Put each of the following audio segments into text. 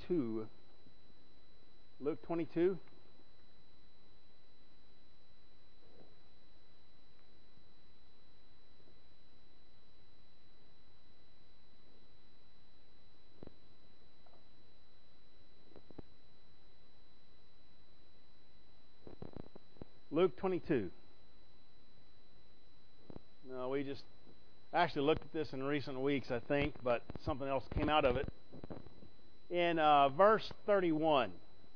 22. Luke 22. Luke 22. No, we just actually looked at this in recent weeks, I think, but something else came out of it. In verse 31.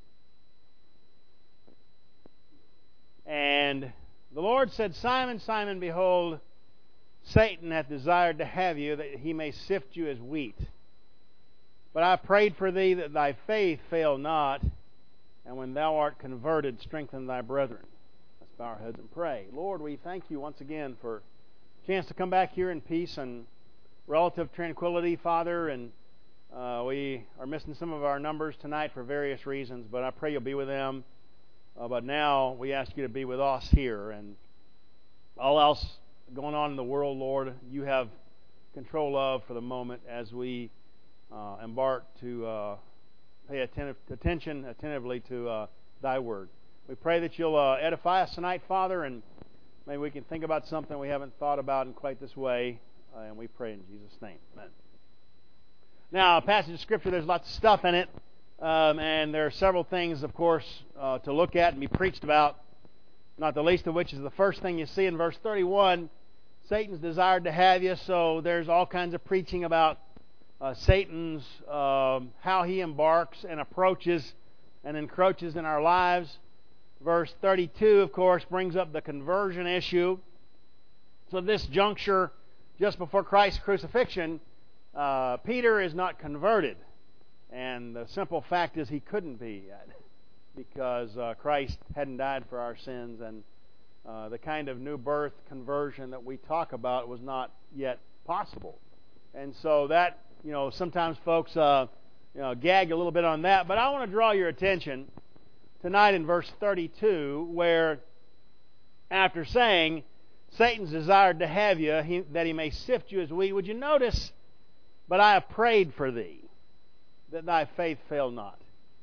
And the Lord said, Simon, Simon, behold, Satan hath desired to have you, that he may sift you as wheat. But I prayed for thee that thy faith fail not, and when thou art converted, strengthen thy brethren. Let's bow our heads and pray. Lord, we thank you once again for a chance to come back here in peace and relative tranquility, Father, and we are missing some of our numbers tonight for various reasons, but I pray you'll be with them. But now we ask you to be with us here, and all else going on in the world, Lord, you have control of for the moment as we embark to pay attention attentively to thy word. We pray that you'll edify us tonight, Father, and maybe we can think about something we haven't thought about in quite this way, and we pray in Jesus' name. Amen. Now, a passage of Scripture, there's lots of stuff in it, and there are several things, of course, to look at and be preached about, not the least of which is the first thing you see in verse 31. Satan's desired to have you, so there's all kinds of preaching about Satan's, how he embarks and approaches and encroaches in our lives. Verse 32, of course, brings up the conversion issue. So at this juncture, just before Christ's crucifixion, Peter is not converted. And the simple fact is he couldn't be yet, because Christ hadn't died for our sins, and the kind of new birth conversion that we talk about was not yet possible. And so that, sometimes folks gag a little bit on that, but I want to draw your attention tonight in verse 32, where after saying, Satan's desired to have you, that he may sift you as wheat, would you notice, but I have prayed for thee, that thy faith fail not.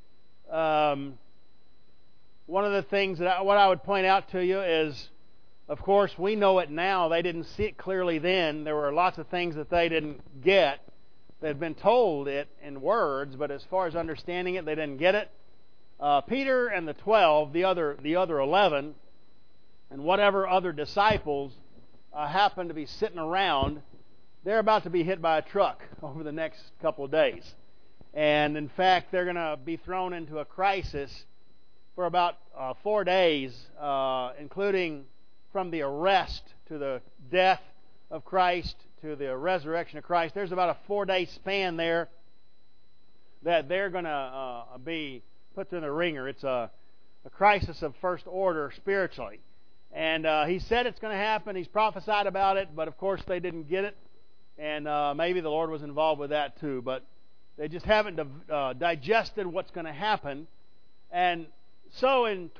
One of the things what I would point out to you is, of course, we know it now. They didn't see it clearly then. There were lots of things that they didn't get. They had been told it in words, but as far as understanding it, they didn't get it. Peter and the 12, the other 11, and whatever other disciples happen to be sitting around, they're about to be hit by a truck over the next couple of days. And in fact, they're going to be thrown into a crisis for about 4 days, including from the arrest to the death of Christ to the resurrection of Christ. There's about a 4-day span there that they're going to be put through the ringer. It's a crisis of first order spiritually. And he said it's going to happen. He's prophesied about it, but of course they didn't get it. And maybe the Lord was involved with that too. But they just haven't digested what's going to happen. And so in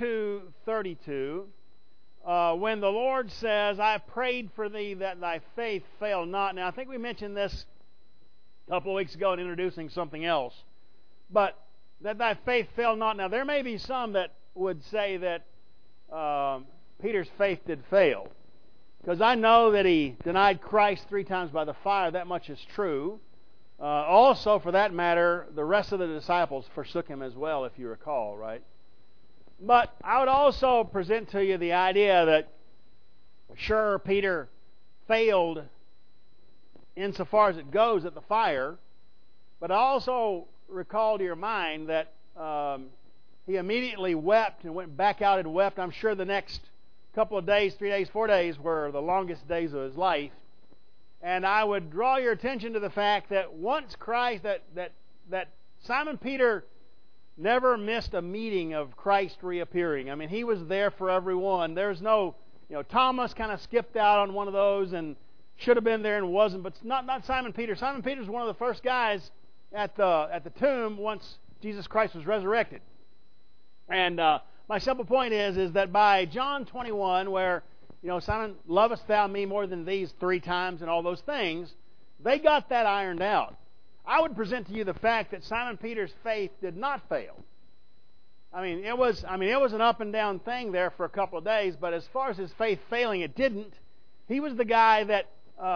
22:32, when the Lord says, I prayed for thee that thy faith fail not. Now, I think we mentioned this a couple of weeks ago in introducing something else. But that thy faith fail not. Now, there may be some that would say that Peter's faith did fail. Because I know that he denied Christ 3 times by the fire. That much is true. Also, for that matter, the rest of the disciples forsook him as well, if you recall, right? But I would also present to you the idea that, sure, Peter failed insofar as it goes at the fire, but I also recall to your mind that he immediately wept and went back out and wept. I'm sure the next couple of days, 3 days, 4 days, were the longest days of his life. And I would draw your attention to the fact that once Christ, that Simon Peter never missed a meeting of Christ reappearing. I mean, he was there for everyone. There's no, Thomas kind of skipped out on one of those and should have been there and wasn't, but not Simon Peter. Simon Peter was one of the first guys at the tomb once Jesus Christ was resurrected. And my simple point is that by John 21, where Simon, lovest thou me more than these 3 times and all those things, they got that ironed out. I would present to you the fact that Simon Peter's faith did not fail. It was an up and down thing there for a couple of days, but as far as his faith failing, it didn't. He was the guy that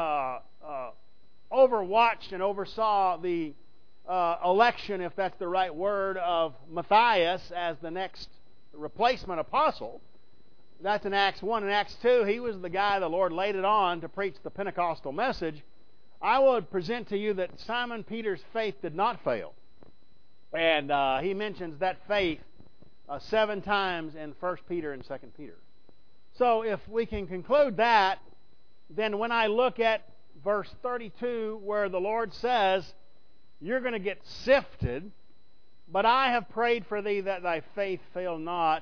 overwatched and oversaw the election, if that's the right word, of Matthias as the next replacement apostle. That's in Acts 1 and Acts 2. He was the guy the Lord laid it on to preach the Pentecostal message. I would present to you that Simon Peter's faith did not fail. And he mentions that faith 7 times in 1 Peter and 2 Peter. So if we can conclude that, then when I look at verse 32 where the Lord says, you're going to get sifted, but I have prayed for thee that thy faith fail not.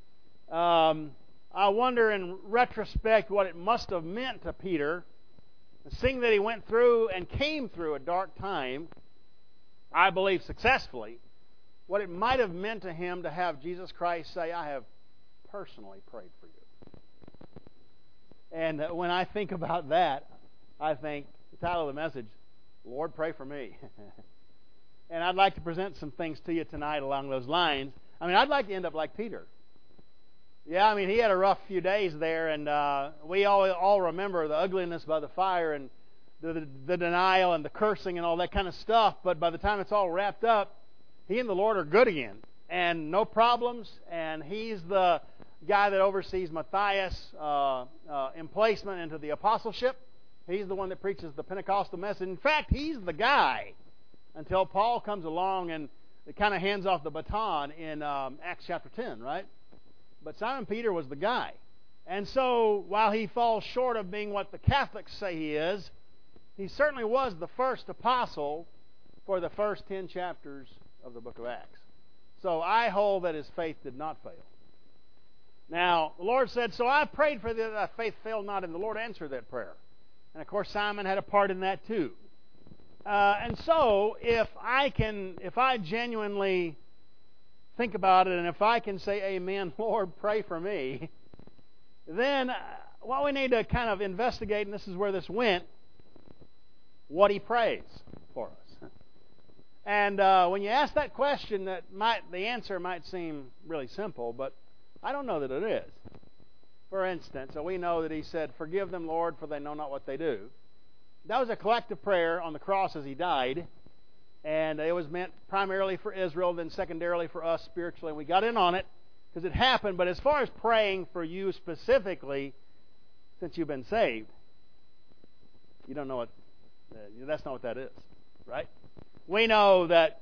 I wonder in retrospect what it must have meant to Peter, seeing that he went through and came through a dark time, I believe successfully, what it might have meant to him to have Jesus Christ say, I have personally prayed for you. And when I think about that, I think the title of the message, Lord, pray for me. And I'd like to present some things to you tonight along those lines. I'd like to end up like Peter. Yeah, he had a rough few days there, and we all remember the ugliness by the fire and the denial and the cursing and all that kind of stuff. But by the time it's all wrapped up, he and the Lord are good again, and no problems. And he's the guy that oversees Matthias' emplacement into the apostleship. He's the one that preaches the Pentecostal message. In fact, he's the guy until Paul comes along and it kind of hands off the baton in Acts chapter 10, right? But Simon Peter was the guy. And so, while he falls short of being what the Catholics say he is, he certainly was the first apostle for the first 10 chapters of the book of Acts. So I hold that his faith did not fail. Now, the Lord said, so I prayed for thee that thy faith fail not, and the Lord answered that prayer. And of course, Simon had a part in that too. And so, if I genuinely think about it, and if I can say, amen, Lord, pray for me, then what we need to kind of investigate, and this is where this went, what he prays for us. And when you ask that question, the answer might seem really simple, but I don't know that it is. For instance, we know that he said, forgive them, Lord, for they know not what they do. That was a collective prayer on the cross as he died, and it was meant primarily for Israel, then secondarily for us spiritually. And we got in on it because it happened, but as far as praying for you specifically, since you've been saved, you don't know what, that's not what that is, right? We know that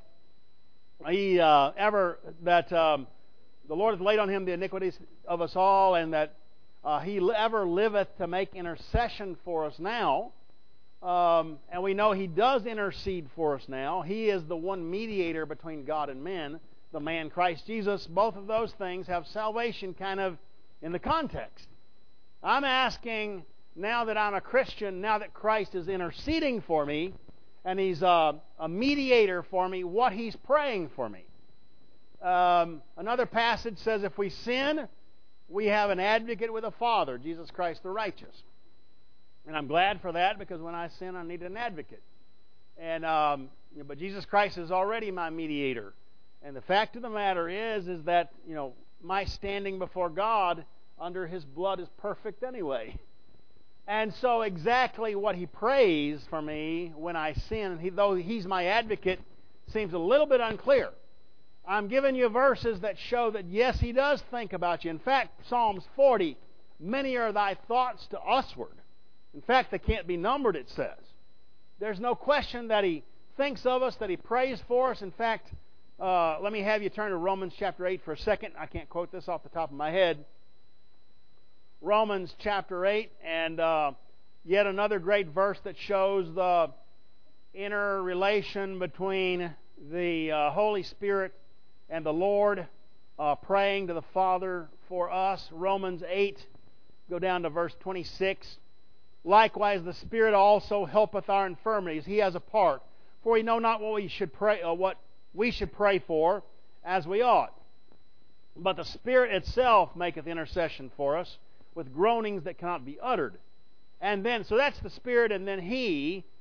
the Lord has laid on him the iniquities of us all, and that he ever liveth to make intercession for us now. And we know he does intercede for us now. He is the one mediator between God and men, the man Christ Jesus. Both of those things have salvation kind of in the context. I'm asking, now that I'm a Christian, now that Christ is interceding for me, and he's a mediator for me, what he's praying for me. Another passage says, if we sin, we have an advocate with the Father, Jesus Christ the righteous. And I'm glad for that, because when I sin, I need an advocate. And but Jesus Christ is already my mediator. And the fact of the matter is that my standing before God under His blood is perfect anyway. And so exactly what He prays for me when I sin, though He's my advocate, seems a little bit unclear. I'm giving you verses that show that yes, He does think about you. In fact, Psalms 40, many are thy thoughts to usward. In fact, they can't be numbered, it says. There's no question that He thinks of us, that He prays for us. In fact, let me have you turn to Romans chapter 8 for a second. I can't quote this off the top of my head. Romans chapter 8, and yet another great verse that shows the inner relation between the Holy Spirit and the Lord, praying to the Father for us. Romans 8, go down to verse 26. Likewise, the Spirit also helpeth our infirmities. He has a part. For we know not what we should pray for as we ought. But the Spirit itself maketh intercession for us with groanings that cannot be uttered. And then, so that's the Spirit, and then He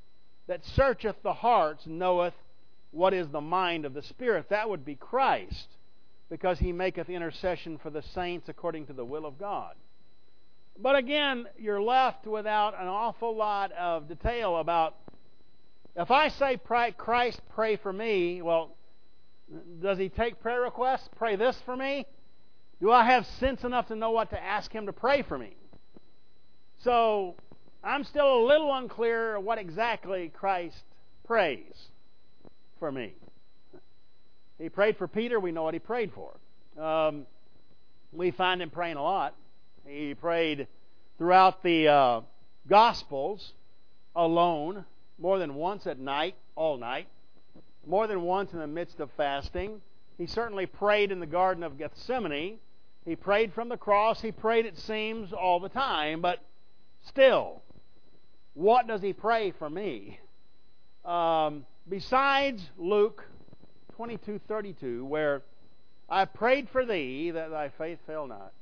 that searcheth the hearts knoweth what is the mind of the Spirit. That would be Christ, because He maketh intercession for the saints according to the will of God. But again, you're left without an awful lot of detail about, if I say, Christ, pray for me, well, does He take prayer requests? Pray this for me? Do I have sense enough to know what to ask Him to pray for me? So, I'm still a little unclear what exactly Christ prays for me. He prayed for Peter. We know what He prayed for. We find Him praying a lot. He prayed throughout the Gospels alone, more than once at night, all night, more than once in the midst of fasting. He certainly prayed in the Garden of Gethsemane. He prayed from the cross. He prayed, it seems, all the time. But still, what does He pray for me? Besides Luke 22:32, where I prayed for thee that thy faith fail not.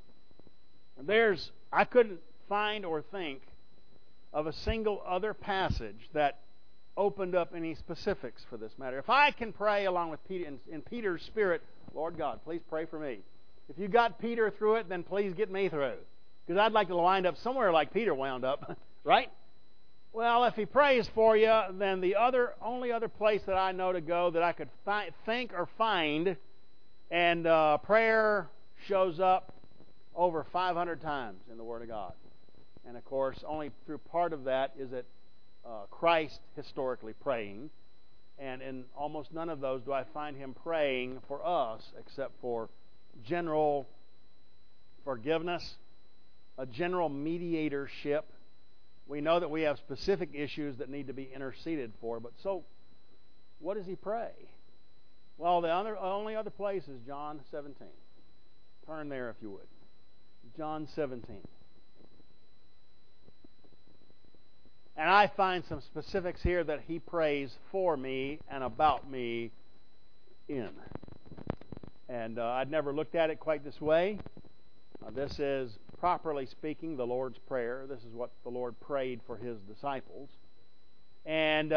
I couldn't find or think of a single other passage that opened up any specifics for this matter. If I can pray along with Peter in Peter's spirit, Lord God, please pray for me. If you got Peter through it, then please get me through. Because I'd like to wind up somewhere like Peter wound up, right? Well, if He prays for you, then the only other place that I know to go that I could think or find, and prayer shows up over 500 times in the Word of God. And of course, only through part of that is it Christ historically praying. And in almost none of those do I find Him praying for us except for general forgiveness, a general mediatorship. We know that we have specific issues that need to be interceded for, but so what does He pray? Well, the only other place is John 17. Turn there if you would. John 17. And I find some specifics here that He prays for me and about me in. And I'd never looked at it quite this way. This is, properly speaking, the Lord's Prayer. This is what the Lord prayed for His disciples. And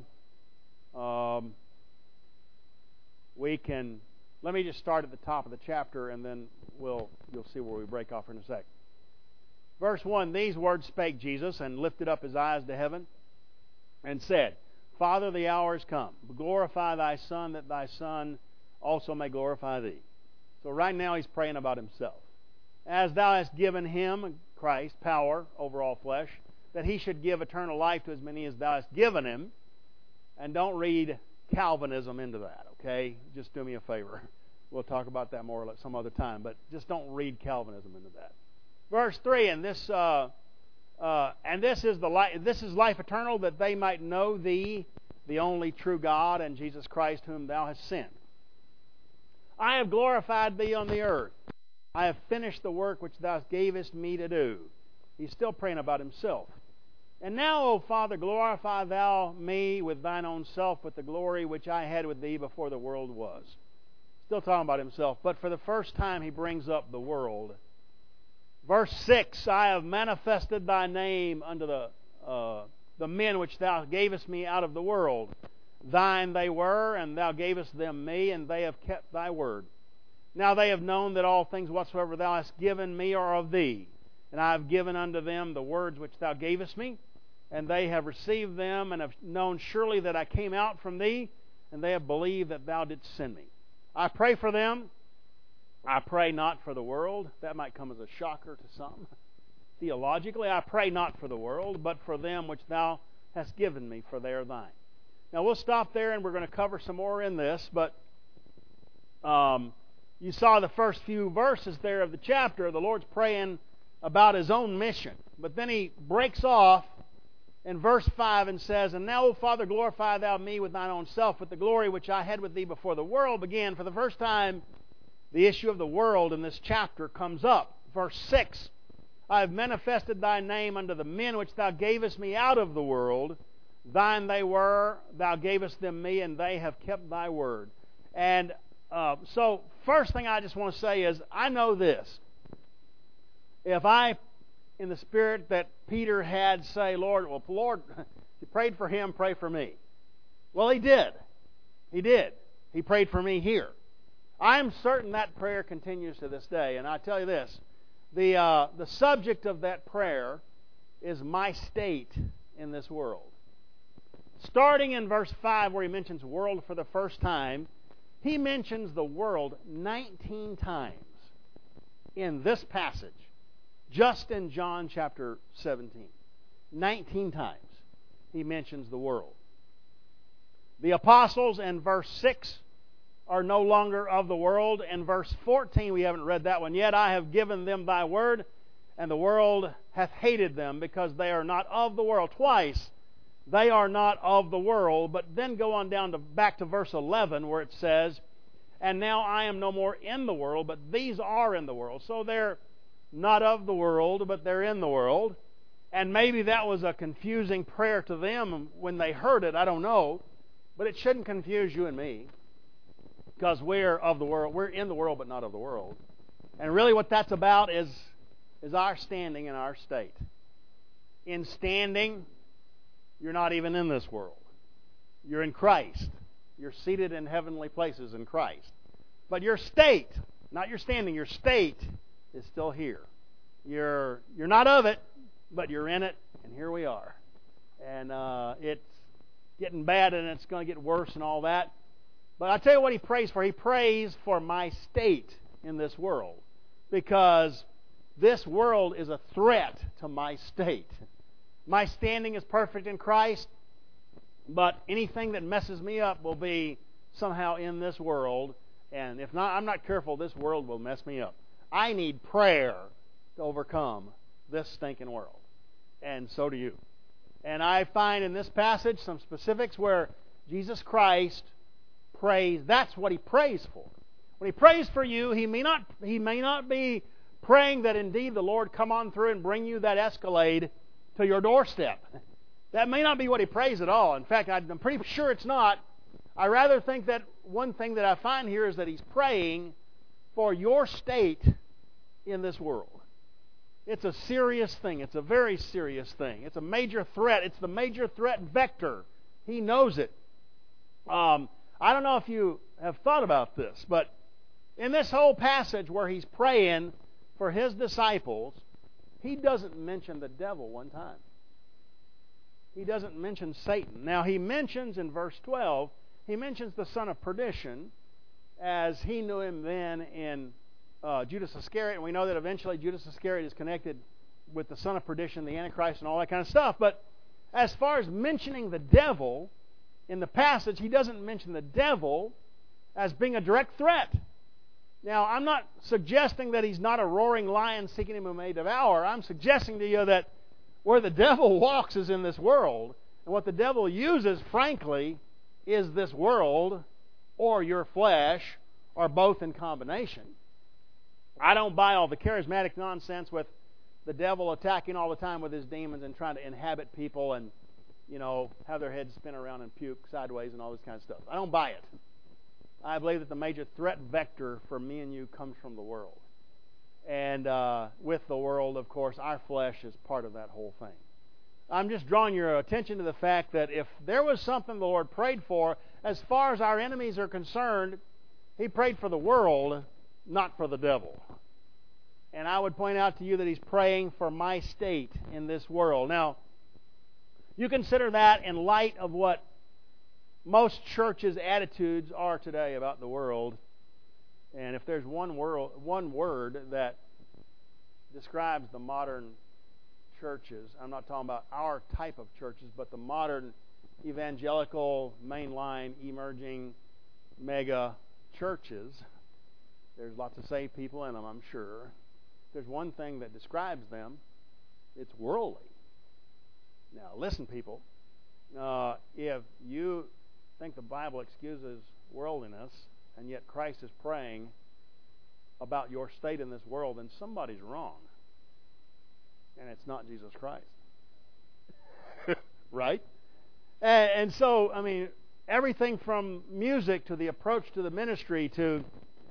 let me just start at the top of the chapter, and then you'll see where we break off in a sec. Verse 1, these words spake Jesus, and lifted up His eyes to heaven, and said, Father, the hour is come. Glorify Thy Son, that Thy Son also may glorify Thee. So right now He's praying about Himself. As Thou hast given Him, Christ, power over all flesh, that He should give eternal life to as many as Thou hast given Him. And don't read Calvinism into that, okay? Just do me a favor. We'll talk about that more some other time, but just don't read Calvinism into that. Verse 3, and this is life eternal, that they might know Thee, the only true God, and Jesus Christ, whom Thou hast sent. I have glorified Thee on the earth. I have finished the work which Thou gavest me to do. He's still praying about himself. And now, O Father, glorify Thou me with Thine own self, with the glory which I had with Thee before the world was. Still talking about himself, but for the first time he brings up the world. Verse 6, I have manifested Thy name unto the men which Thou gavest me out of the world. Thine they were, and Thou gavest them me, and they have kept Thy word. Now they have known that all things whatsoever Thou hast given me are of Thee. And I have given unto them the words which Thou gavest me, and they have received them, and have known surely that I came out from Thee, and they have believed that Thou didst send me. I pray for them. I pray not for the world. That might come as a shocker to some. Theologically, I pray not for the world, but for them which Thou hast given me, for they are Thine. Now we'll stop there, and we're going to cover some more in this, but you saw the first few verses there of the chapter. The Lord's praying about His own mission. But then He breaks off in verse 5 and says, And now, O Father, glorify Thou me with Thine own self, with the glory which I had with Thee before the world began. For the first time, the issue of the world in this chapter comes up. Verse 6, I have manifested Thy name unto the men which Thou gavest me out of the world. Thine they were, Thou gavest them me, and they have kept Thy word. And so, first thing I just want to say is, I know this. If I, in the spirit that Peter had, say, Lord, You prayed for him, pray for me. Well, he did. He did. He prayed for me here. I'm certain that prayer continues to this day. And I tell you this, the subject of that prayer is my state in this world. Starting in verse 5 where he mentions world for the first time, he mentions the world 19 times in this passage, just in John chapter 17. 19 times he mentions the world. The apostles in verse 6 are no longer of the world. In verse 14, we haven't read that one yet. I have given them thy word, and the world hath hated them, because they are not of the world. Twice, they are not of the world. But then go on down to back to verse 11, where it says, and now I am no more in the world, but these are in the world. So they're not of the world, but they're in the world. And maybe that was a confusing prayer to them when they heard it. I don't know. But it shouldn't confuse you and me, because we're of the world. We're in the world, but not of the world. And really what that's about is our standing in our state. In standing, you're not even in this world. You're in Christ. You're seated in heavenly places in Christ. But your state, not your standing, your state is still here. You're not of it, but you're in it, and here we are. And it's getting bad, and it's going to get worse and all that. But I tell you what he prays for. He prays for my state in this world, because this world is a threat to my state. My standing is perfect in Christ, but anything that messes me up will be somehow in this world. And if not, I'm not careful, this world will mess me up. I need prayer to overcome this stinking world. And so do you. And I find in this passage some specifics where Jesus Christ prays. That's what he prays for. When he prays for you, he may not be praying that indeed the Lord come on through and bring you that Escalade to your doorstep. That may not be what he prays at all. In fact, I'm pretty sure it's not. I rather think that one thing that I find here is that he's praying for your state in this world. It's a serious thing. It's a very serious thing. It's a major threat. It's the major threat vector. He knows it. I don't know if you have thought about this, but in this whole passage where he's praying for his disciples, he doesn't mention the devil one time. He doesn't mention Satan. Now, he mentions in verse 12, he mentions the son of perdition as he knew him then in Judas Iscariot, and we know that eventually Judas Iscariot is connected with the son of perdition, the Antichrist, and all that kind of stuff. But as far as mentioning the devil in the passage, he doesn't mention the devil as being a direct threat. Now, I'm not suggesting that he's not a roaring lion seeking him who may devour. I'm suggesting to you that where the devil walks is in this world, and what the devil uses, frankly, is this world or your flesh, or both in combination. I don't buy all the charismatic nonsense with the devil attacking all the time with his demons and trying to inhabit people and, have their heads spin around and puke sideways and all this kind of stuff. I don't buy it. I believe that the major threat vector for me and you comes from the world. And with the world, of course, our flesh is part of that whole thing. I'm just drawing your attention to the fact that if there was something the Lord prayed for, as far as our enemies are concerned, he prayed for the world, not for the devil. And I would point out to you that he's praying for my state in this world. Now, you consider that in light of what most churches' attitudes are today about the world. And if there's one word that describes the modern churches, I'm not talking about our type of churches, but the modern evangelical, mainline, emerging, mega churches. There's lots of saved people in them, I'm sure. If there's one thing that describes them, it's worldly. Now, listen, people. If you think the Bible excuses worldliness, and yet Christ is praying about your state in this world, then somebody's wrong. And it's not Jesus Christ. Right? And so, everything from music to the approach to the ministry to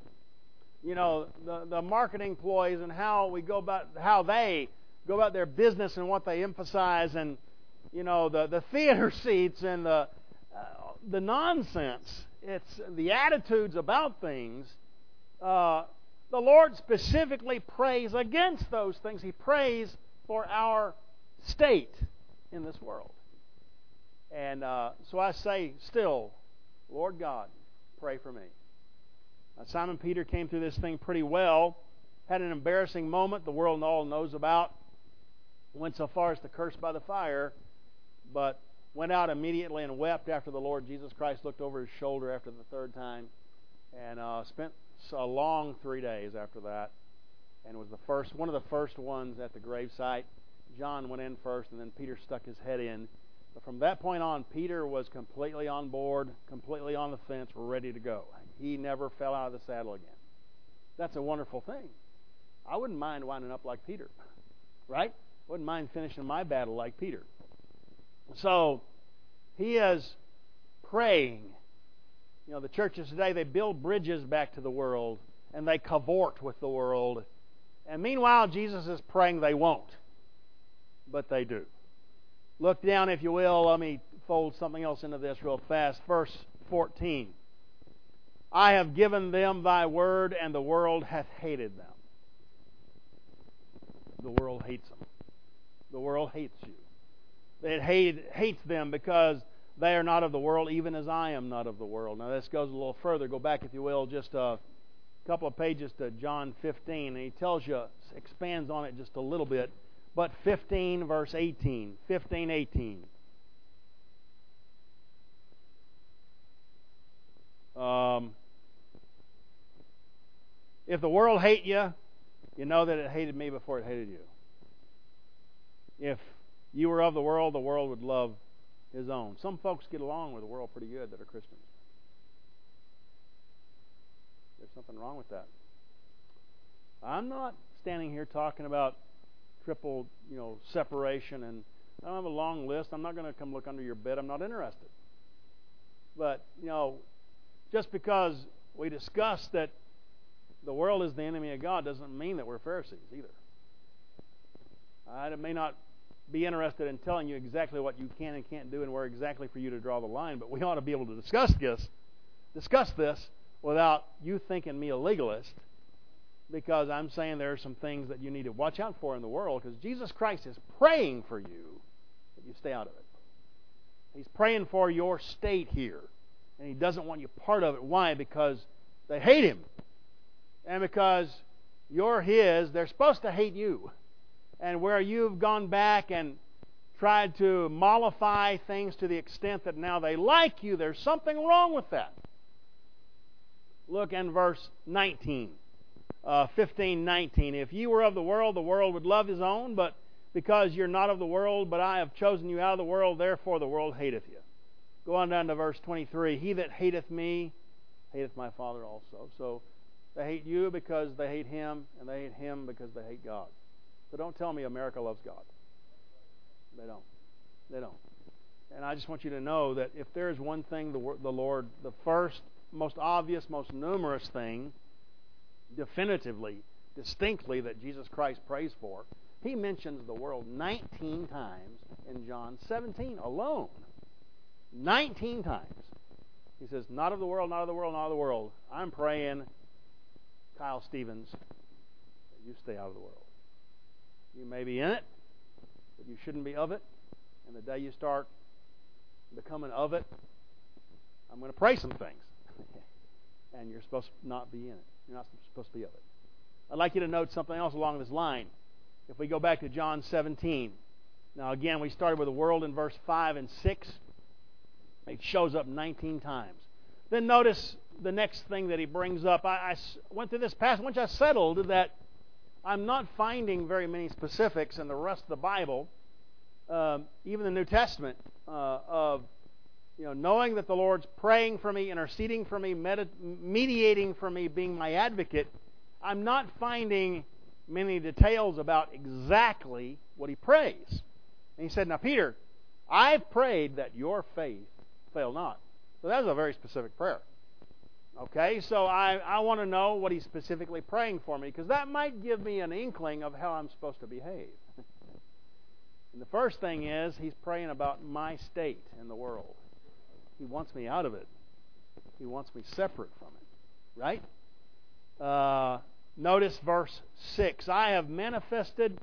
the marketing ploys and how they go about their business and what they emphasize, and the theater seats and the nonsense. It's the attitudes about things. The Lord specifically prays against those things. He prays for our state in this world. And so I say still, Lord God, pray for me. Simon Peter came through this thing pretty well. Had an embarrassing moment the world all knows about. Went so far as to curse by the fire, but went out immediately and wept after the Lord Jesus Christ looked over his shoulder after the third time, and spent a long 3 days after that, and was one of the first ones at the gravesite. John went in first, and then Peter stuck his head in. But from that point on, Peter was completely on board, completely on the fence, ready to go. He never fell out of the saddle again. That's a wonderful thing. I wouldn't mind winding up like Peter, right? Wouldn't mind finishing my battle like Peter. So he is praying. The churches today, they build bridges back to the world, and they cavort with the world. And meanwhile, Jesus is praying they won't. But they do. Look down, if you will. Let me fold something else into this real fast. Verse 14. I have given them thy word, and the world hath hated them. The world hates them. The world hates you. It hates them because they are not of the world, even as I am not of the world. Now this goes a little further. Go back, if you will, just a couple of pages to John 15, and he tells you, expands on it just a little bit. But 15, verse 18. 15, 18. If the world hate you, you know that it hated me before it hated you. If you were of the world would love his own. Some folks get along with the world pretty good that are Christians. There's something wrong with that. I'm not standing here talking about triple, separation, and I don't have a long list. I'm not going to come look under your bed. I'm not interested. But, just because we discuss that the world is the enemy of God doesn't mean that we're Pharisees either. I may not be interested in telling you exactly what you can and can't do and where exactly for you to draw the line, but we ought to be able to discuss this without you thinking me a legalist, because I'm saying there are some things that you need to watch out for in the world, because Jesus Christ is praying for you that you stay out of it. He's praying for your state here, and He doesn't want you part of it. Why? Because they hate Him. And because you're His, they're supposed to hate you. And where you've gone back and tried to mollify things to the extent that now they like you, there's something wrong with that. Look in verse 19. 15:19. If you were of the world would love his own, but because you're not of the world, but I have chosen you out of the world, therefore the world hateth you. Go on down to verse 23. He that hateth me, hateth my Father also. So they hate you because they hate Him, and they hate Him because they hate God. So don't tell me America loves God. They don't. They don't. And I just want you to know that if there is one thing the Lord, the first, most obvious, most numerous thing, definitively, distinctly, that Jesus Christ prays for, He mentions the world 19 times in John 17 alone. 19 times. He says, not of the world, not of the world, not of the world. I'm praying, Kyle Stevens, that you stay out of the world. You may be in it, but you shouldn't be of it. And the day you start becoming of it, I'm going to pray some things. And you're supposed to not be in it. You're not supposed to be of it. I'd like you to note something else along this line. If we go back to John 17. Now again, we started with the world in verse 5 and 6. It shows up 19 times. Then notice the next thing that he brings up. I went through this passage. Once I settled that I'm not finding very many specifics in the rest of the Bible, even the New Testament, of knowing that the Lord's praying for me, interceding for me, mediating for me, being my advocate. I'm not finding many details about exactly what he prays. And he said, now Peter, I've prayed that your faith fail not. So that was a very specific prayer. Okay, so I want to know what he's specifically praying for me, because that might give me an inkling of how I'm supposed to behave. And the first thing is he's praying about my state in the world. He wants me out of it. He wants me separate from it. Right? Notice verse 6. I have manifested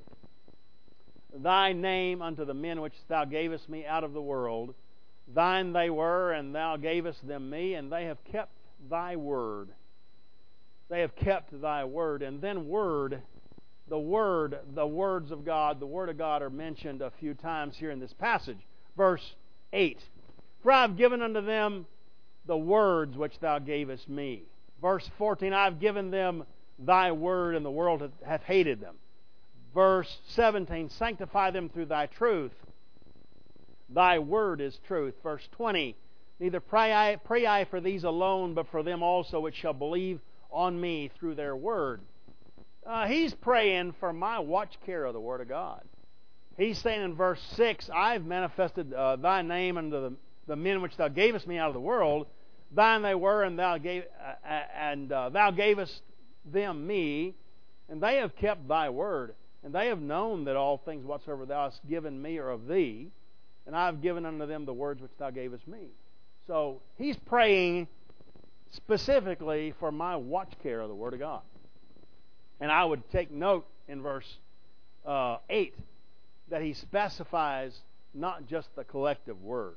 thy name unto the men which thou gavest me out of the world. Thine they were, and thou gavest them me, and they have kept thy word. They have kept thy word. And then the words of God, the Word of God are mentioned a few times here in this passage. Verse 8. For I have given unto them the words which thou gavest me. Verse 14. I have given them thy word, and the world hath hated them. Verse 17. Sanctify them through thy truth. Thy word is truth. Verse 20. Neither pray I for these alone, but for them also which shall believe on me through their word. He's praying for my watch care of the Word of God. He's saying in verse 6, I've manifested thy name unto the men which thou gavest me out of the world. Thine they were, and thou gavest them me, and they have kept thy word. And they have known that all things whatsoever thou hast given me are of thee, and I have given unto them the words which thou gavest me. So he's praying specifically for my watch care of the Word of God. And I would take note in verse 8 that he specifies not just the collective word.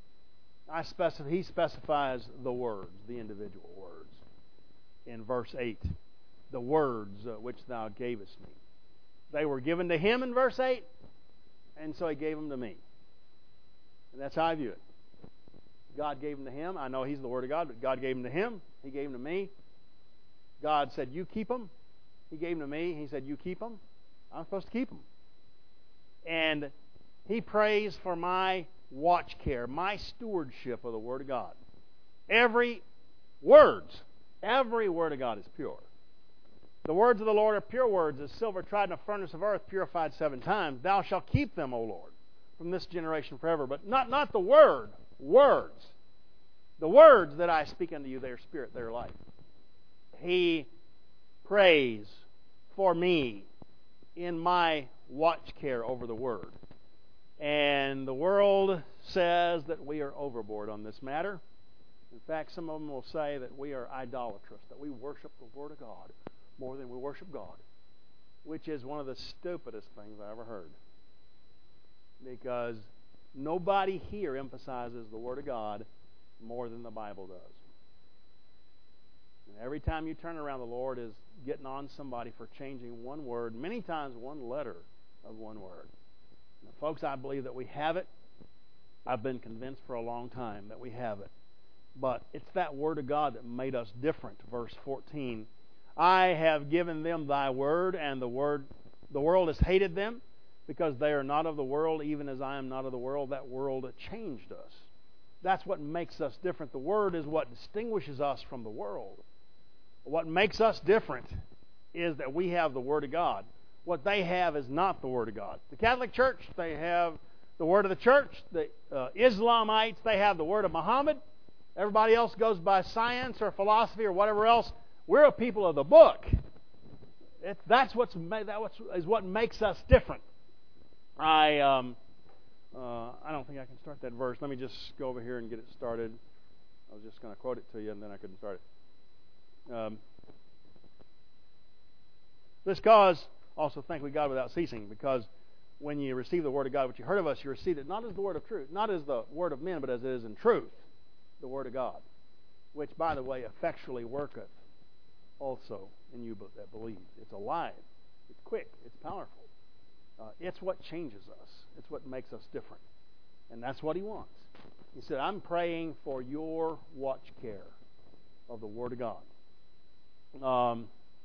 He specifies the words, the individual words. In verse 8, the words which thou gavest me. They were given to him in verse 8, and so he gave them to me. And that's how I view it. God gave them to him. I know he's the Word of God, but God gave them to him. He gave them to me. God said, you keep them. He gave them to me. He said, you keep them. I'm supposed to keep them. And he prays for my watch care, my stewardship of the Word of God. Every word of God is pure. The words of the Lord are pure words, as silver tried in a furnace of earth, purified 7 times. Thou shalt keep them, O Lord, from this generation forever. But not the word, words. The words that I speak unto you, they are spirit, they are life. He prays for me in my watch care over the Word. And the world says that we are overboard on this matter. In fact, some of them will say that we are idolatrous, that we worship the Word of God more than we worship God, which is one of the stupidest things I ever heard. Because nobody here emphasizes the Word of God more than the Bible does. And every time you turn around, the Lord is getting on somebody for changing one word, many times one letter of one word. Now, folks, I believe that we have it. I've been convinced for a long time that we have it. But it's that Word of God that made us different. Verse 14, I have given them thy word, and the world has hated them, because they are not of the world, even as I am not of the world. That world changed us. That's what makes us different. The Word is what distinguishes us from the world. What makes us different is that we have the Word of God. What they have is not the Word of God. The Catholic Church, they have the Word of the Church. The Islamites, they have the Word of Muhammad. Everybody else goes by science or philosophy or whatever else. We're a people of the book. That is what makes us different. I don't think I can start that verse. Let me just go over here and get it started. I was just going to quote it to you, and then I couldn't start it. This cause also thank we God without ceasing, because when you receive the Word of God, what you heard of us, you received it not as the word of truth, not as the word of men, but as it is in truth, the Word of God, which, by the way, effectually worketh also in you that believe. It's alive. It's quick. It's powerful. It's what changes us. It's what makes us different. And that's what he wants. He said, I'm praying for your watch care of the Word of God.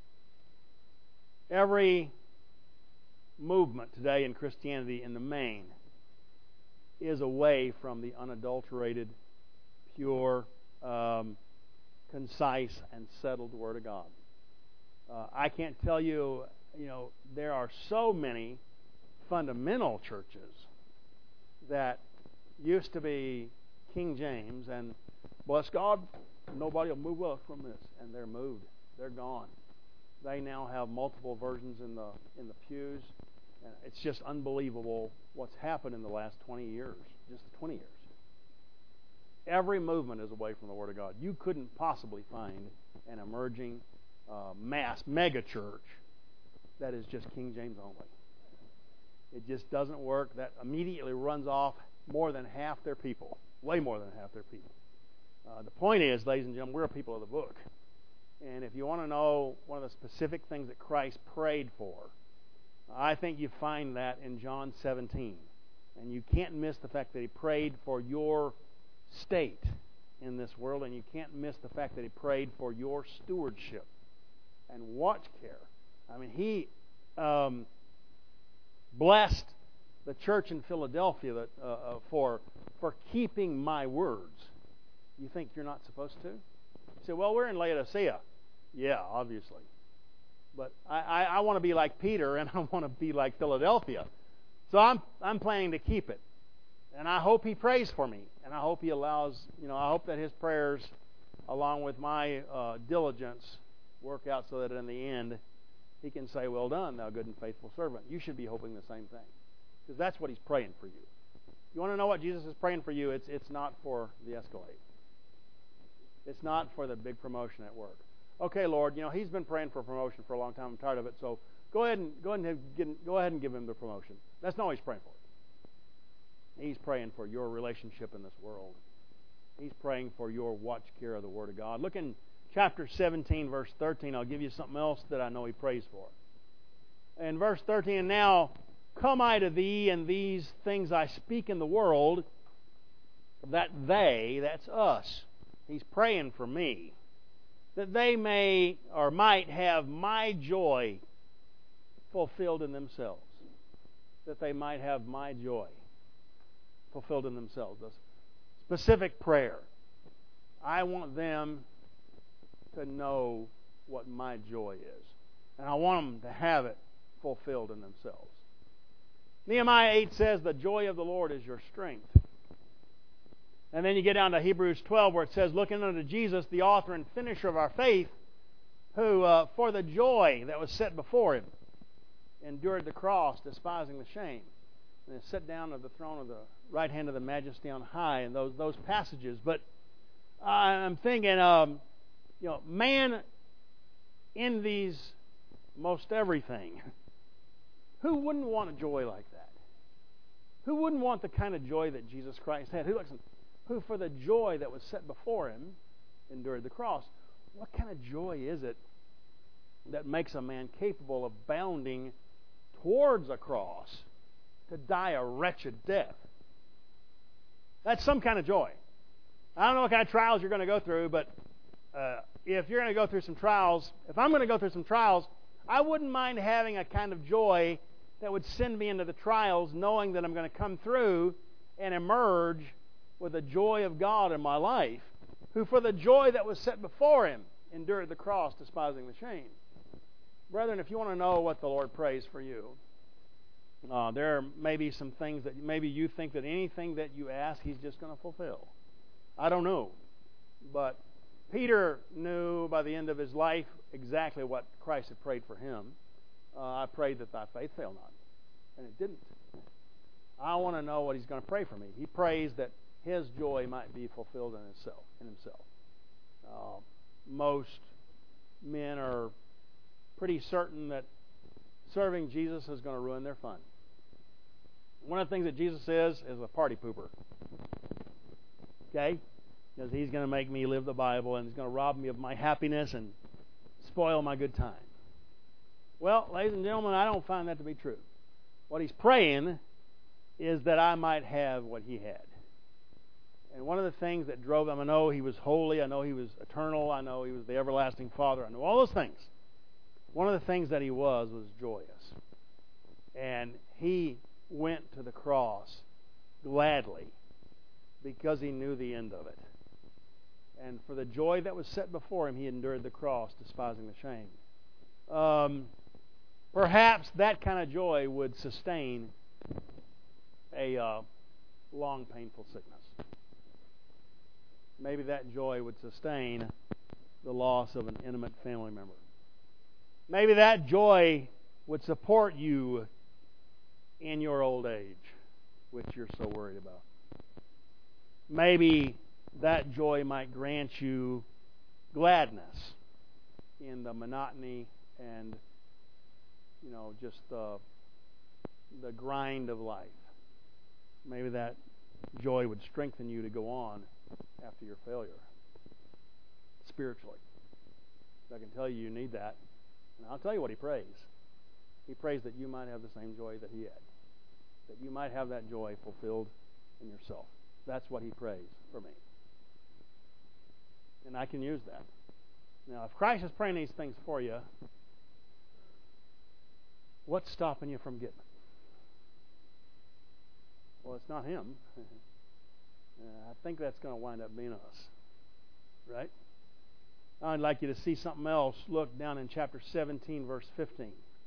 Every movement today in Christianity in the main is away from the unadulterated, pure, concise, and settled Word of God. I can't tell you, there are so many fundamental churches that used to be King James, and bless God, nobody will move us from this, and they're moved. They're gone. They now have multiple versions in the pews. And it's just unbelievable what's happened in the last 20 years, just 20 years. Every movement is away from the Word of God. You couldn't possibly find an emerging mass mega church that is just King James only. It just doesn't work. That immediately runs off more than half their people, way more than half their people. The point is, ladies and gentlemen, we're a people of the book. And if you want to know one of the specific things that Christ prayed for, I think you find that in John 17. And you can't miss the fact that He prayed for your state in this world, and you can't miss the fact that He prayed for your stewardship and watch care. I mean, He blessed the church in Philadelphia for keeping my words. You think you're not supposed to? You say, well, we're in Laodicea. Yeah, obviously. But I want to be like Peter, and I want to be like Philadelphia. So I'm planning to keep it. And I hope He prays for me. And I hope He allows, I hope that His prayers, along with my diligence, work out so that in the end, He can say, well done, thou good and faithful servant. You should be hoping the same thing. Because that's what He's praying for you. You want to know what Jesus is praying for you? It's not for the Escalade. It's not for the big promotion at work. Okay, Lord, He's been praying for promotion for a long time. I'm tired of it. So go ahead and give Him the promotion. That's not what He's praying for. He's praying for your relationship in this world. He's praying for your watch care of the Word of God. Look in chapter 17, verse 13. I'll give you something else that I know He prays for. In verse 13, and now come I to thee, and these things I speak in the world, that they, that's us, He's praying for me, that they may or might have my joy fulfilled in themselves. That they might have my joy fulfilled in themselves. A specific prayer. I want them to know what my joy is. And I want them to have it fulfilled in themselves. Nehemiah 8 says, the joy of the Lord is your strength. And then you get down to Hebrews 12 where it says, looking unto Jesus, the author and finisher of our faith, who for the joy that was set before Him endured the cross, despising the shame, and is set down at the throne of the right hand of the Majesty on high, and those passages. But I'm thinking, man envies most everything. Who wouldn't want a joy like that? Who wouldn't want the kind of joy that Jesus Christ had? Who for the joy that was set before Him endured the cross? What kind of joy is it that makes a man capable of bounding towards a cross to die a wretched death? That's some kind of joy. I don't know what kind of trials you're going to go through, but if you're going to go through some trials, if I'm going to go through some trials, I wouldn't mind having a kind of joy that would send me into the trials, knowing that I'm going to come through and emerge with the joy of God in my life, who for the joy that was set before Him endured the cross, despising the shame. Brethren, if you want to know what the Lord prays for you, there may be some things that maybe you think that anything that you ask, He's just going to fulfill. I don't know. But Peter knew by the end of his life exactly what Christ had prayed for him. I prayed that thy faith fail not. And it didn't. I want to know what He's going to pray for me. He prays that His joy might be fulfilled in Himself. Most men are pretty certain that serving Jesus is going to ruin their fun. One of the things that Jesus is a party pooper. Okay? Because He's going to make me live the Bible, and He's going to rob me of my happiness and spoil my good time. Well, ladies and gentlemen, I don't find that to be true. What He's praying is that I might have what He had. And one of the things that drove Him, I know He was holy, I know He was eternal, I know He was the everlasting Father, I know all those things. One of the things that He was joyous. And He went to the cross gladly because He knew the end of it. And for the joy that was set before Him, He endured the cross, despising the shame. Perhaps that kind of joy would sustain a long, painful sickness. Maybe that joy would sustain the loss of an intimate family member. Maybe that joy would support you in your old age, which you're so worried about. Maybe that joy might grant you gladness in the monotony and, just the grind of life. Maybe that joy would strengthen you to go on after your failure spiritually. I can tell you need that. And I'll tell you what he prays. He prays that you might have the same joy that he had. That you might have that joy fulfilled in yourself. That's what he prays for me. And I can use that. Now, if Christ is praying these things for you, what's stopping you from getting it? Well, it's not him. I think that's going to wind up being us. Right? I'd like you to see something else. Look down in chapter 17, verse 15.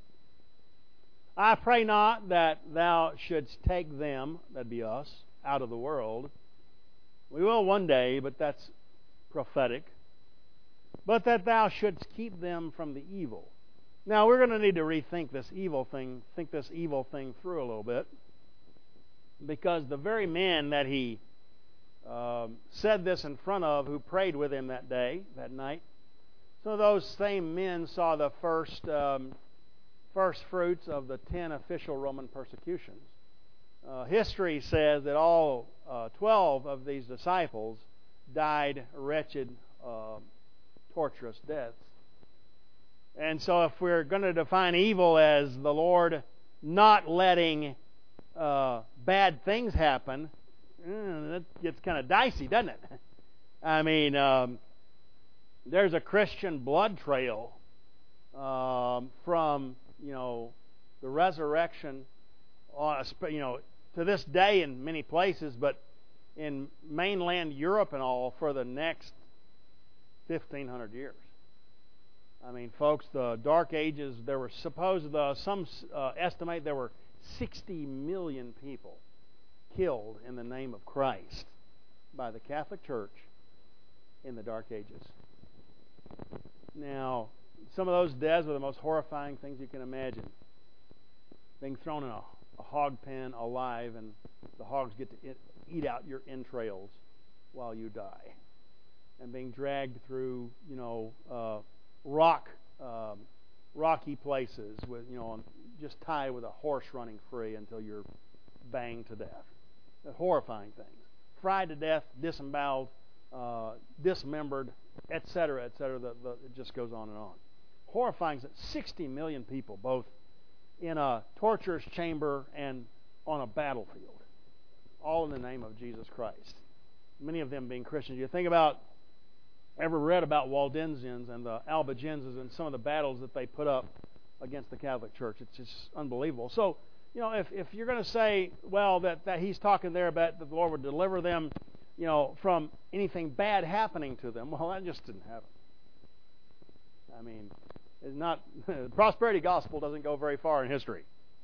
I pray not that thou shouldst take them, that'd be us, out of the world. We will one day, but that's prophetic. But that thou shouldst keep them from the evil. Now, we're going to need to rethink this evil thing, think this evil thing through a little bit. Because the very men that he said this in front of, who prayed with him that day, that night, some of those same men saw the first fruits of the 10 official Roman persecutions. History says that all 12 of these disciples died wretched, torturous deaths. And so if we're going to define evil as the Lord not letting bad things happen, that gets kind of dicey, doesn't it? I mean, there's a Christian blood trail from the resurrection, to this day in many places, but in mainland Europe and all for the next 1,500 years. I mean, folks, the Dark Ages, there were some estimate there were 60 million people killed in the name of Christ by the Catholic Church in the Dark Ages. Now, some of those deaths were the most horrifying things you can imagine. Being thrown in a hog pen alive, and the hogs get to eat out your entrails while you die. And being dragged through, rocky places with, just tied with a horse running free until you're banged to death. They're horrifying things. Fried to death, disemboweled, dismembered, etc., etc. It just goes on and on. Horrifying that 60 million people, both in a torturous chamber and on a battlefield, all in the name of Jesus Christ. Many of them being Christians. You think about, ever read about Waldensians and the Albigenses and some of the battles that they put up against the Catholic Church? It's just unbelievable. So, if you're going to say, well, that he's talking there about that the Lord would deliver them, from anything bad happening to them, well, that just didn't happen. I mean, it's not the prosperity gospel doesn't go very far in history.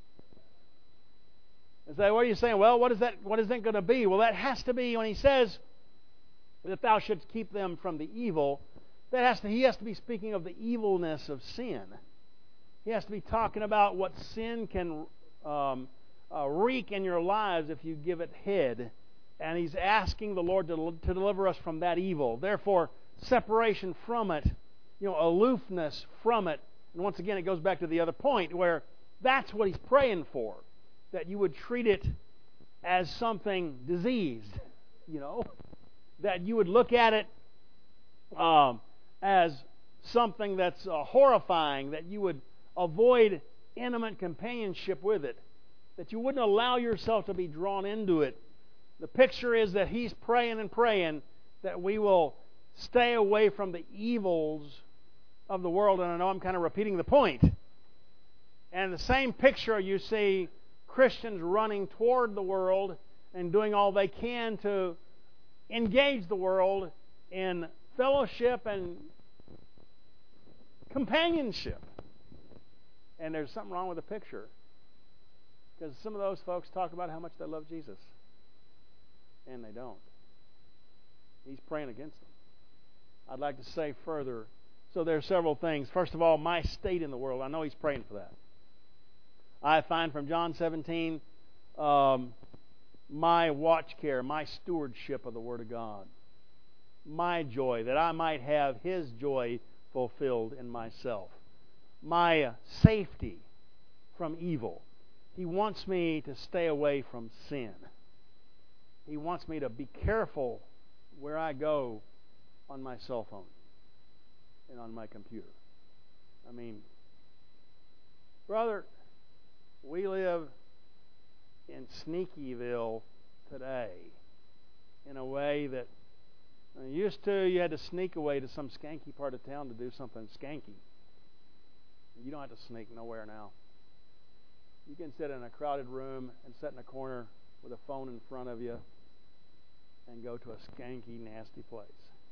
And say, what are you saying? Well, what is that going to be? Well, that has to be when he says that thou shouldst keep them from the evil. He has to be speaking of the evilness of sin. He has to be talking about what sin can wreak in your lives if you give it head. And he's asking the Lord to deliver us from that evil. Therefore, separation from it, aloofness from it. And once again, it goes back to the other point where that's what he's praying for. That you would treat it as something diseased, that you would look at it as something that's horrifying, that you would avoid intimate companionship with it, that you wouldn't allow yourself to be drawn into it. The picture is that he's praying and praying that we will stay away from the evils of the world. And I know I'm kind of repeating the point. And the same picture, you see Christians running toward the world and doing all they can to engage the world in fellowship and companionship. And there's something wrong with the picture, because some of those folks talk about how much they love Jesus, and they don't. He's praying against them. I'd like to say further, so there are several things. First of all, my state in the world. I know he's praying for that. I find from John 17 my watch care, my stewardship of the Word of God, my joy, that I might have His joy fulfilled in myself, my safety from evil. He wants me to stay away from sin. He wants me to be careful where I go on my cell phone and on my computer. I mean, brother, we live in Sneakyville today in a way that used to you had to sneak away to some skanky part of town to do something skanky. You don't have to sneak nowhere now. You can sit in a crowded room and sit in a corner with a phone in front of you and go to a skanky, nasty place.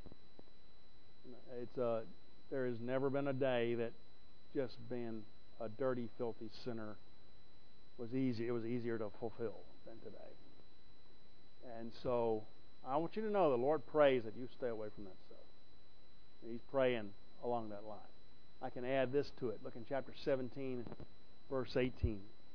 There has never been a day that just being a dirty, filthy sinner was easy. It was easier to fulfill than today. And so I want you to know the Lord prays that you stay away from that stuff. And He's praying along that line. I can add this to it. Look in chapter 17, verse 18.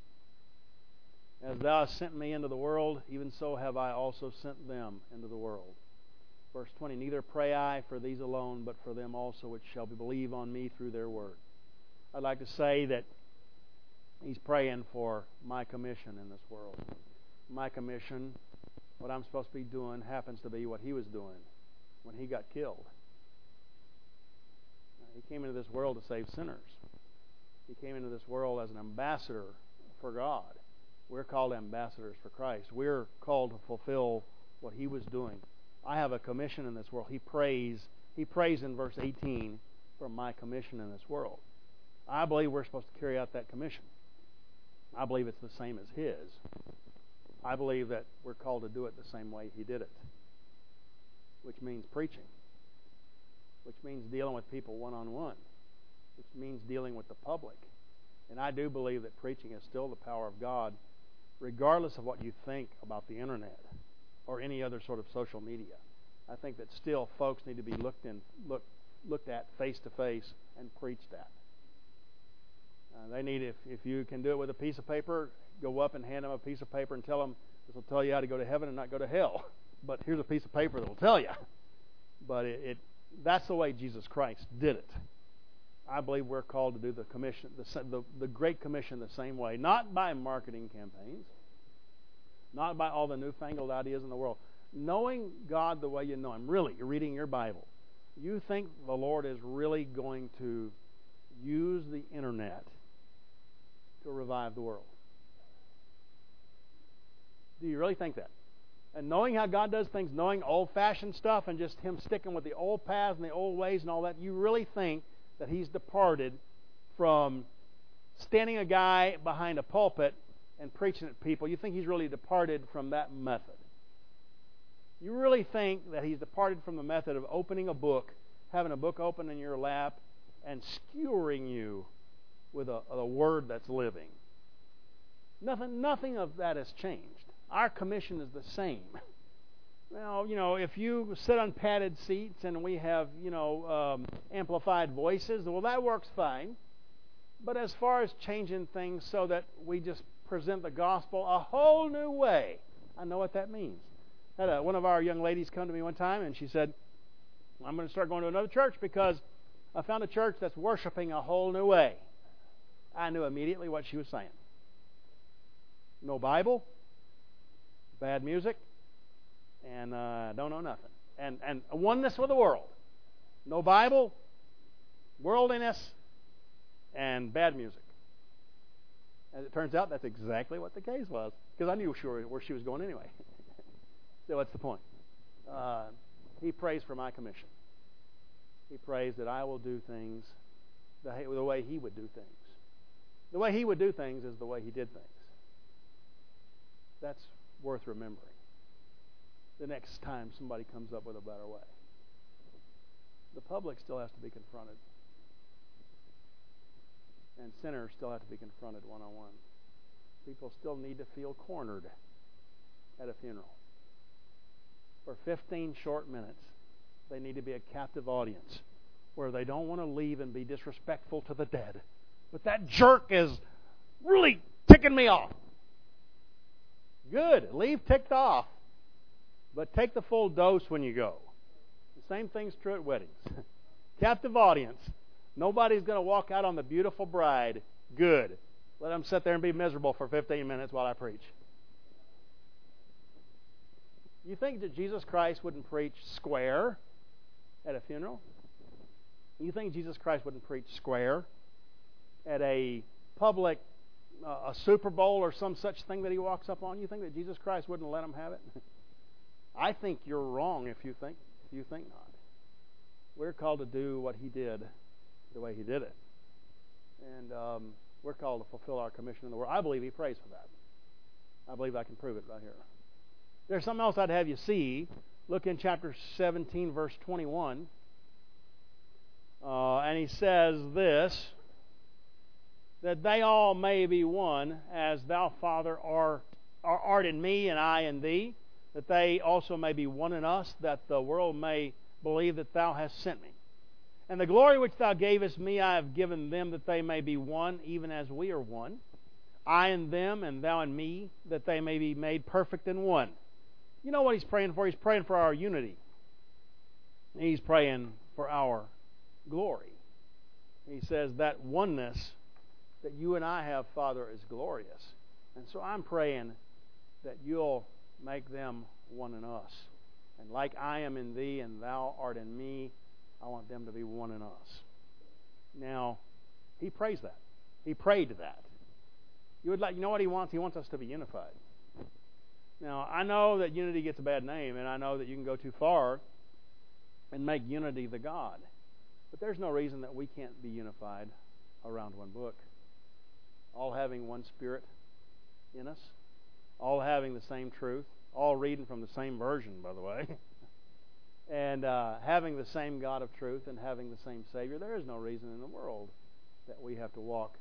As thou hast sent me into the world, even so have I also sent them into the world. Verse 20, neither pray I for these alone, but for them also which shall believe on me through their word. I'd like to say that He's praying for my commission in this world. My commission, what I'm supposed to be doing, happens to be what He was doing when He got killed. He came into this world to save sinners. He came into this world as an ambassador for God. We're called ambassadors for Christ. We're called to fulfill what He was doing. I have a commission in this world. He prays in verse 18 for my commission in this world. I believe we're supposed to carry out that commission. I believe it's the same as His. I believe that we're called to do it the same way He did it, which means preaching, which means dealing with people one-on-one, which means dealing with the public. And I do believe that preaching is still the power of God, regardless of what you think about the internet or any other sort of social media. I think that still folks need to be looked at face to face and preached at. They need, if you can do it with a piece of paper, go up and hand them a piece of paper and tell them, this will tell you how to go to heaven and not go to hell. But here's a piece of paper that will tell you. But that's the way Jesus Christ did it. I believe we're called to do the commission, the Great Commission, the same way. Not by marketing campaigns, not by all the newfangled ideas in the world. Knowing God the way you know Him, really, you're reading your Bible. You think the Lord is really going to use the internet to revive the world? Do you really think that? And knowing how God does things, knowing old-fashioned stuff and just Him sticking with the old paths and the old ways and all that, you really think that He's departed from standing a guy behind a pulpit and preaching at people? You think He's really departed from that method? You really think that He's departed from the method of opening a book, having a book open in your lap, and skewering you with a word that's living? Nothing of that has changed. Our commission is the same. Well, if you sit on padded seats and we have, amplified voices, well, that works fine. But as far as changing things so that we just present the gospel a whole new way, I know what that means. I had one of our young ladies come to me one time and she said, I'm going to start going to another church because I found a church that's worshiping a whole new way. I knew immediately what she was saying. No Bible, bad music, and don't know nothing. And a oneness with the world. No Bible, worldliness, and bad music. As it turns out, that's exactly what the case was, because I knew where she was going anyway. So what's the point? He prays for my commission. He prays that I will do things the way He would do things. The way He would do things is the way He did things. That's worth remembering the next time somebody comes up with a better way. The public still has to be confronted. And sinners still have to be confronted one-on-one. People still need to feel cornered at a funeral. For 15 short minutes, they need to be a captive audience where they don't want to leave and be disrespectful to the dead. But that jerk is really ticking me off. Good. Leave ticked off. But take the full dose when you go. The same thing's true at weddings. Captive audience. Nobody's going to walk out on the beautiful bride. Good. Let them sit there and be miserable for 15 minutes while I preach. You think that Jesus Christ wouldn't preach square at a funeral? You think Jesus Christ wouldn't preach square at a public, a Super Bowl or some such thing that he walks up on? You think that Jesus Christ wouldn't let him have it? I think you're wrong if you think not. We're called to do what he did the way he did it. And we're called to fulfill our commission in the world. I believe he prays for that. I believe I can prove it right here. There's something else I'd have you see. Look in chapter 17, verse 21. And he says this, that they all may be one, as thou, Father, art in me and I in thee, that they also may be one in us, that the world may believe that thou hast sent me. And the glory which thou gavest me I have given them, that they may be one, even as we are one. I in them, and thou in me, that they may be made perfect in one. You know what he's praying for? He's praying for our unity. He's praying for our glory. He says that oneness that you and I have, Father, is glorious. And so I'm praying that you'll make them one in us. And like I am in thee and thou art in me, I want them to be one in us. Now, he prays that. He prayed that. You know what he wants? He wants us to be unified. Now, I know that unity gets a bad name, and I know that you can go too far and make unity the God. But there's no reason that we can't be unified around one book. All having one Spirit in us. All having the same truth. All reading from the same version, by the way. And having the same God of truth and having the same Savior. There is no reason in the world that we have to walk,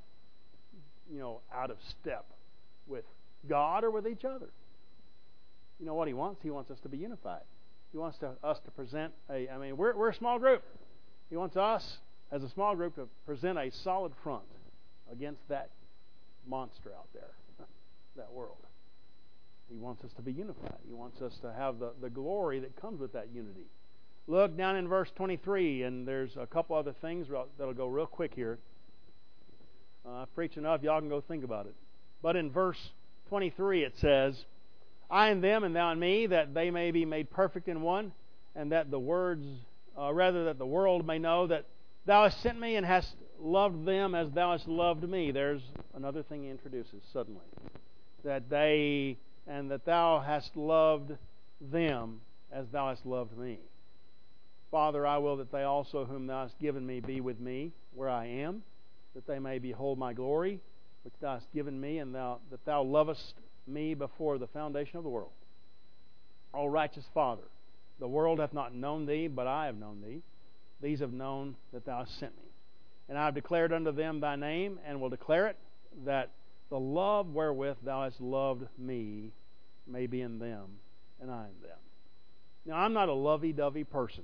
out of step with God or with each other. You know what he wants? He wants us to be unified. He wants us to present we're a small group. He wants us, as a small group, to present a solid front against that monster out there, that world. He wants us to be unified. He wants us to have the glory that comes with that unity. Look down in verse 23, and there's a couple other things that'll go real quick here. I've preached enough. Y'all can go think about it. But in verse 23 it says, I in them and thou in me, that they may be made perfect in one, and that the that the world may know that thou hast sent me and hast loved them as thou hast loved me. There's another thing he introduces suddenly. That thou hast loved them as thou hast loved me. Father, I will that they also whom thou hast given me be with me where I am, that they may behold my glory, which thou hast given me, and that thou lovest me before the foundation of the world. O righteous Father, the world hath not known thee, but I have known thee. These have known that thou hast sent me. And I have declared unto them thy name, and will declare it, that the love wherewith thou hast loved me may be in them, and I in them. Now, I'm not a lovey-dovey person.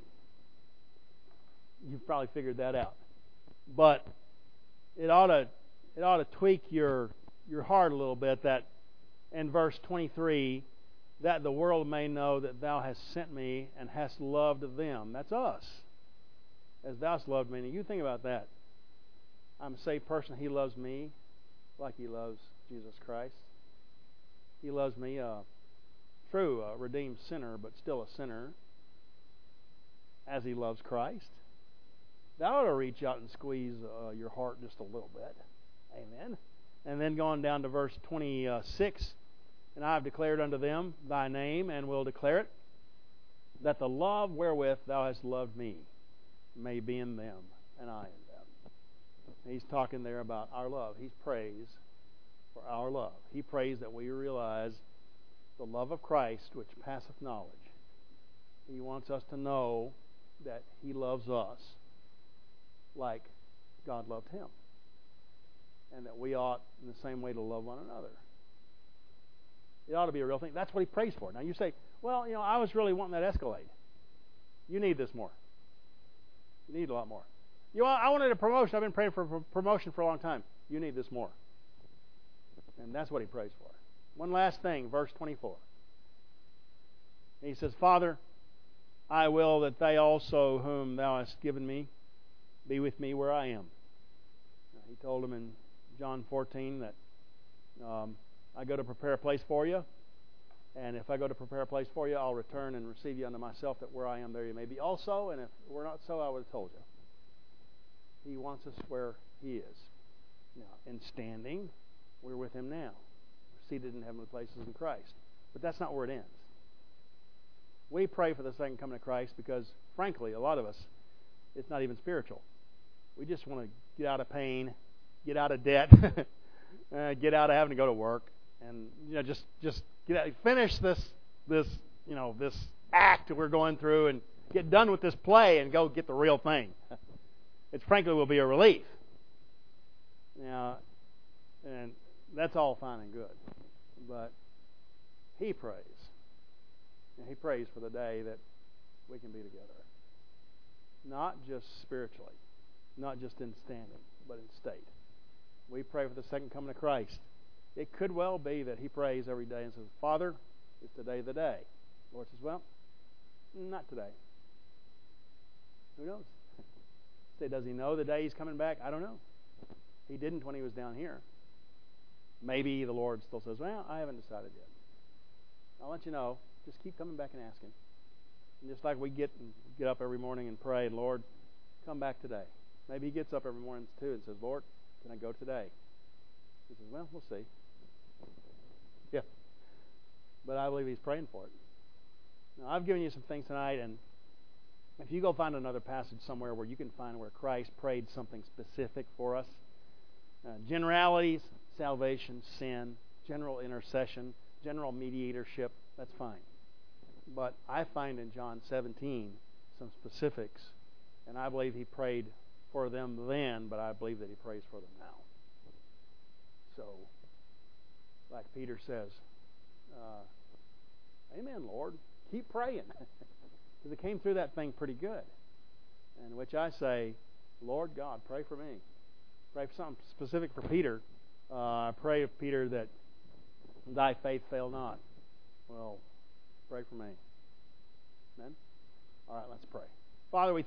You've probably figured that out. But it ought to tweak your heart a little bit that in verse 23, that the world may know that thou hast sent me and hast loved them. That's us. As thou hast loved me. Now, you think about that. I'm a saved person. He loves me like he loves Jesus Christ. He loves me, a redeemed sinner, but still a sinner, as he loves Christ. That ought to reach out and squeeze your heart just a little bit. Amen. And then going down to verse 26, and I have declared unto them thy name, and will declare it, that the love wherewith thou hast loved me may be in them, and I in them. He's talking there about our love. He prays for our love. He prays that we realize the love of Christ, which passeth knowledge. He wants us to know that he loves us like God loved him. And that we ought, in the same way, to love one another. It ought to be a real thing. That's what he prays for. Now you say, well, I was really wanting that Escalade. You need this more. You need a lot more. I wanted a promotion. I've been praying for a promotion for a long time. You need this more. And that's what he prays for. One last thing, verse 24. He says, Father, I will that they also whom thou hast given me be with me where I am. Now, he told them in John 14 that I go to prepare a place for you. And if I go to prepare a place for you, I'll return and receive you unto myself, that where I am, there you may be also. And if it were not so, I would have told you. He wants us where He is. Now, in standing, we're with Him now. We're seated in heavenly places in Christ. But that's not where it ends. We pray for the second coming of Christ because, frankly, a lot of us, it's not even spiritual. We just want to get out of pain, get out of debt, get out of having to go to work, and just get out, finish this act that we're going through, and get done with this play and go get the real thing. It frankly will be a relief. Now, and that's all fine and good, but He prays. And He prays for the day that we can be together. Not just spiritually, not just in standing, but in state. We pray for the second coming of Christ. It could well be that He prays every day and says, Father, is today the day? The Lord says, well, not today. Who knows? Say, does He know the day He's coming back? I don't know. He didn't when He was down here. Maybe the Lord still says, well, I haven't decided yet. I'll let you know. Just keep coming back and asking. And just like we get up every morning and pray, and Lord, come back today. Maybe He gets up every morning too and says, Lord, can I go today? He says, well, we'll see. Yeah. But I believe He's praying for it. Now, I've given you some things tonight, and if you go find another passage somewhere where you can find where Christ prayed something specific for us, generalities, salvation, sin, general intercession, general mediatorship, that's fine. But I find in John 17 some specifics, and I believe He prayed for them then, but I believe that He prays for them now. So, like Peter says, amen, Lord. Keep praying. Because it came through that thing pretty good. In which I say, Lord God, pray for me. Pray for something specific for Peter. I pray of Peter that thy faith fail not. Well, pray for me. Amen? All right, let's pray. Father, we